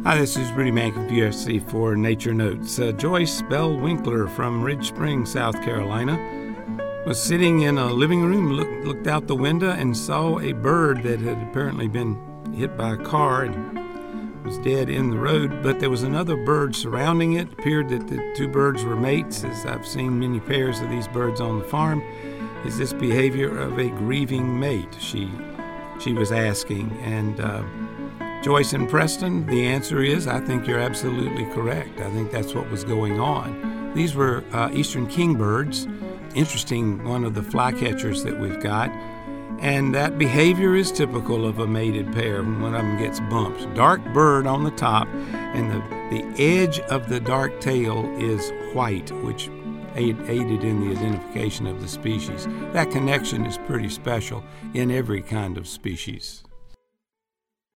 Hi, this is Rudy Mankin, PFC for Nature Notes. Joyce Bell Winkler from Ridge Springs, South Carolina, was sitting in a living room, looked out the window and saw a bird that had apparently been hit by a car and was dead in the road, but there was another bird surrounding it. It appeared that the two birds were mates, as I've seen many pairs of these birds on the farm. Is this behavior of a grieving mate? She was asking, and Joyce and Preston, the answer is, I think you're absolutely correct. I think that's what was going on. These were eastern kingbirds, interesting, one of the flycatchers that we've got, and that behavior is typical of a mated pair when one of them gets bumped. Dark bird on the top, and the edge of the dark tail is white, which aided in the identification of the species. That connection is pretty special in every kind of species.